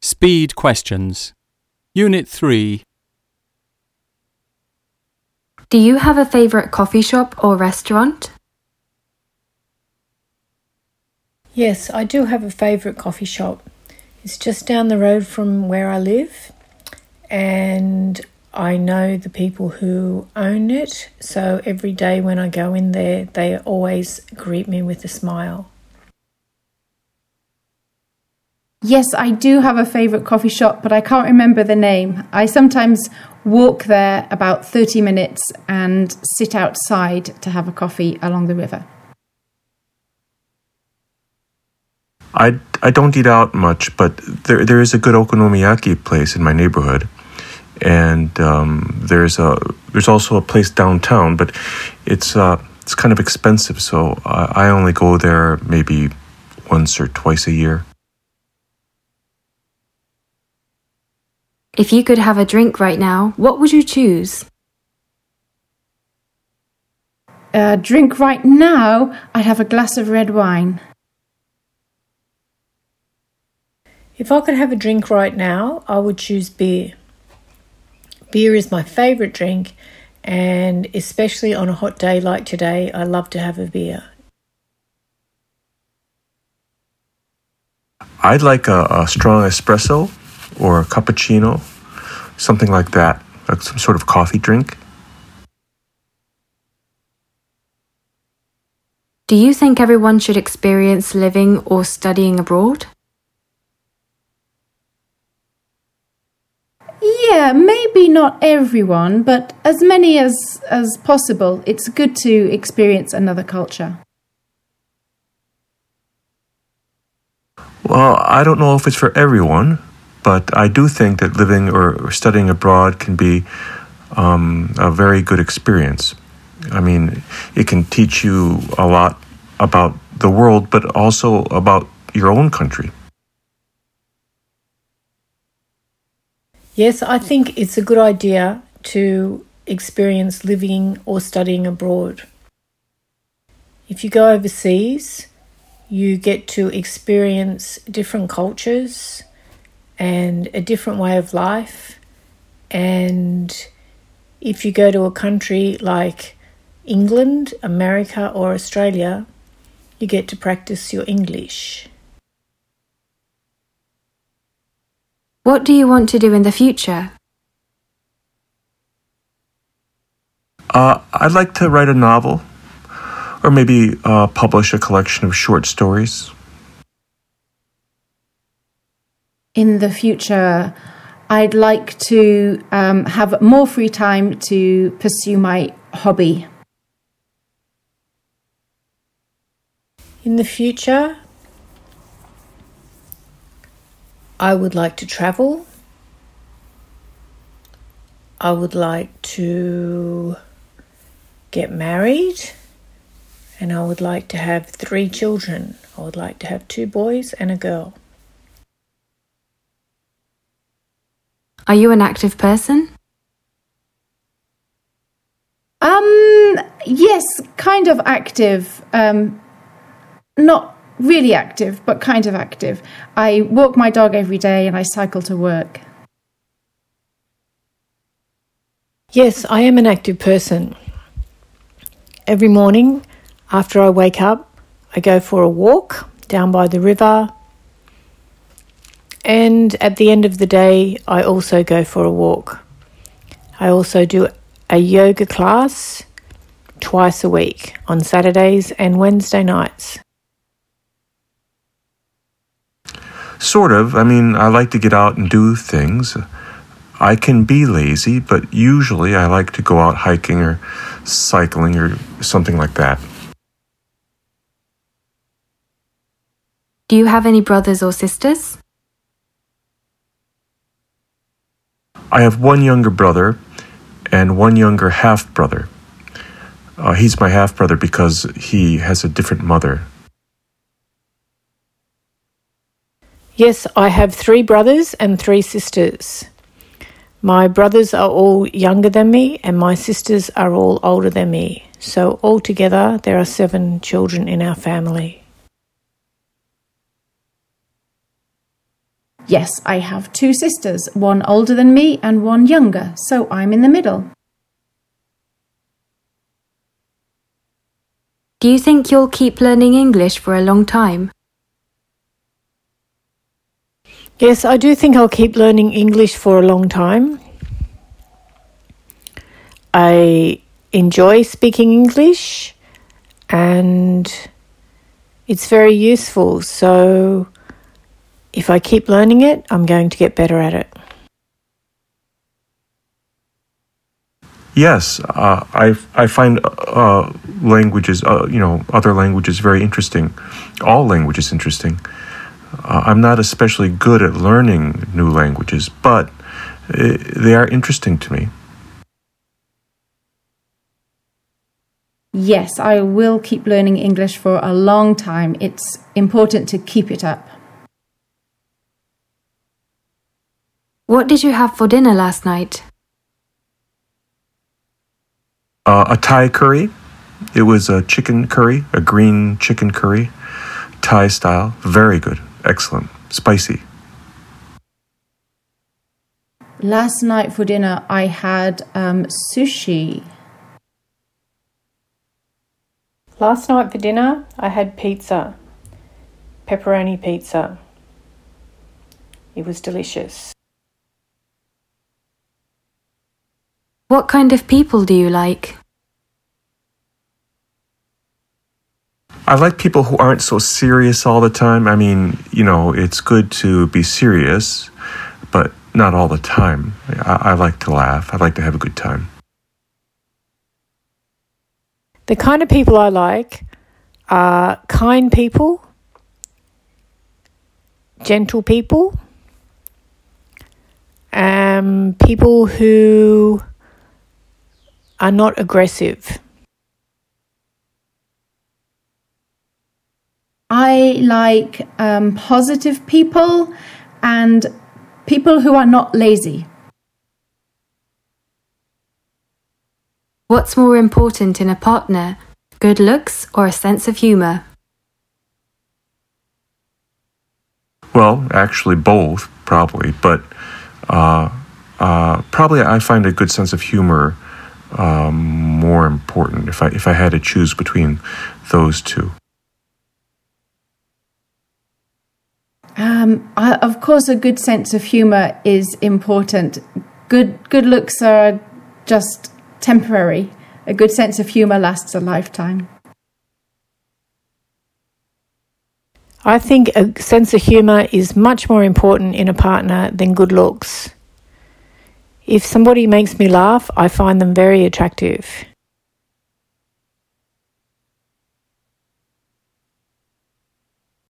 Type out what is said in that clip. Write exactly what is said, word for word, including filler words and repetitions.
Speed Questions. Unit three. Do you have a favourite coffee shop or restaurant? Yes, I do have a favourite coffee shop. It's just down the road from where I live, and I know the people who own it, so every day when I go in there, they always greet me with a smile. Yes, I do have a favourite coffee shop, but I can't remember the name. I sometimes walk there about thirty minutes and sit outside to have a coffee along the river. I, I don't eat out much, but there there is a good okonomiyaki place in my neighborhood, and um, there's a there's also a place downtown, but it's uh it's kind of expensive, so I, I only go there maybe once or twice a year. If you could have a drink right now, what would you choose? A drink right now, I'd have a glass of red wine. If I could have a drink right now, I would choose beer. Beer is my favourite drink, and especially on a hot day like today, I love to have a beer. I'd like a, a strong espresso or a cappuccino, something like that, like some sort of coffee drink. Do you think everyone should experience living or studying abroad? Yeah, maybe not everyone, but as many as, as possible. It's good to experience another culture. Well, I don't know if it's for everyone, but I do think that living or, or studying abroad can be um, a very good experience. I mean, it can teach you a lot about the world, but also about your own country. Yes, I think it's a good idea to experience living or studying abroad. If you go overseas, you get to experience different cultures and a different way of life. And if you go to a country like England, America, or Australia, you get to practice your English. What do you want to do in the future? Uh, I'd like to write a novel, or maybe uh, publish a collection of short stories. In the future, I'd like to um, have more free time to pursue my hobby. In the future, I would like to travel. I would like to get married, and I would like to have three children. I would like to have two boys and a girl. Are you an active person? Um, yes, kind of active. Um, not really active, but kind of active. I walk my dog every day and I cycle to work. Yes, I am an active person. Every morning after I wake up, I go for a walk down by the river. And at the end of the day, I also go for a walk. I also do a yoga class twice a week on Saturdays and Wednesday nights. Sort of. I mean, I like to get out and do things. I can be lazy, but usually I like to go out hiking or cycling or something like that. Do you have any brothers or sisters? I have one younger brother and one younger half-brother. Uh, he's my half-brother because he has a different mother. Yes, I have three brothers and three sisters. My brothers are all younger than me and my sisters are all older than me. So altogether there are seven children in our family. Yes, I have two sisters, one older than me and one younger, so I'm in the middle. Do you think you'll keep learning English for a long time? Yes, I do think I'll keep learning English for a long time. I enjoy speaking English and it's very useful, so if I keep learning it, I'm going to get better at it. Yes, uh, I I find uh, languages, uh, you know, other languages very interesting. All languages interesting. Uh, I'm not especially good at learning new languages, but uh, they are interesting to me. Yes, I will keep learning English for a long time. It's important to keep it up. What did you have for dinner last night? Uh, a Thai curry. It was a chicken curry, a green chicken curry, Thai style. Very good. Excellent. Spicy. Last night for dinner, I had um, sushi. Last night for dinner, I had pizza, pepperoni pizza. It was delicious. What kind of people do you like? I like people who aren't so serious all the time. I mean, you know, it's good to be serious, but not all the time. I, I like to laugh. I like to have a good time. The kind of people I like are kind people, gentle people, um, people who are not aggressive. I like um, positive people and people who are not lazy. What's more important in a partner, good looks or a sense of humour? Well, actually both, probably, but uh, uh, probably I find a good sense of humor um, more important if I if I had to choose between those two. Um, I, of course, a good sense of humour is important. Good, good looks are just temporary. A good sense of humour lasts a lifetime. I think a sense of humour is much more important in a partner than good looks. If somebody makes me laugh, I find them very attractive.